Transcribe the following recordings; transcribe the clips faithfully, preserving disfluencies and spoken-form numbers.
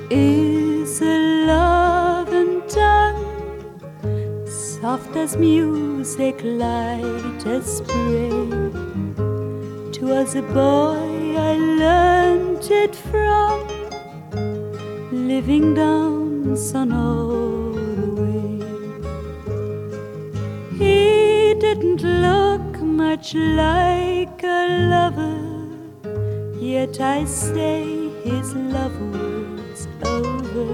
is a loving tongue, soft as music, light as spray. 'Twas a boy I learned it from, living down Sonora. He didn't look much like a lover, yet I say his love was over.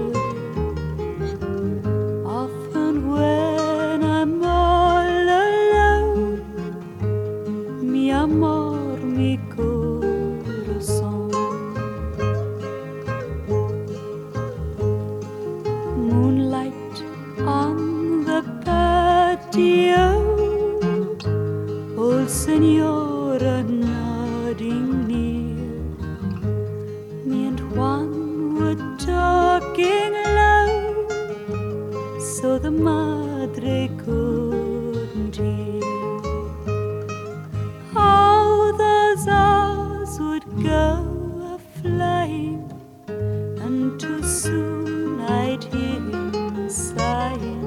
Often when I'm all alone, mi amor, mi corazón. Moonlight on the patio, old Senora nodding near. Me and Juan were talking low, so the madre couldn't hear. How those hours would go a-flying, and too soon I'd hear him sighing,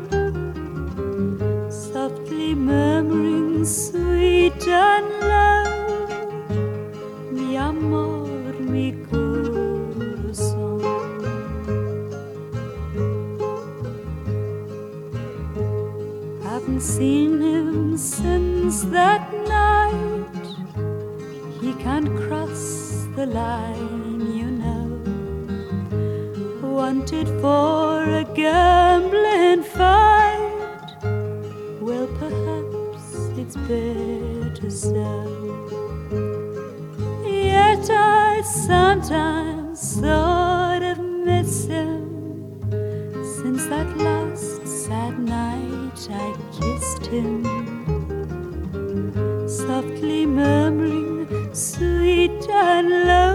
softly murmuring sweet and low, mi amor, mi corazón. Haven't seen him since that night. He can't cross the line, you know. Wanted for a gambling fight. Well, perhaps it's better so. Yet I sometimes sort of miss him. Since that last sad night I kissed him, softly murmuring sweet and low,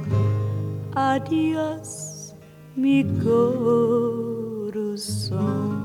adiós, mi corazón.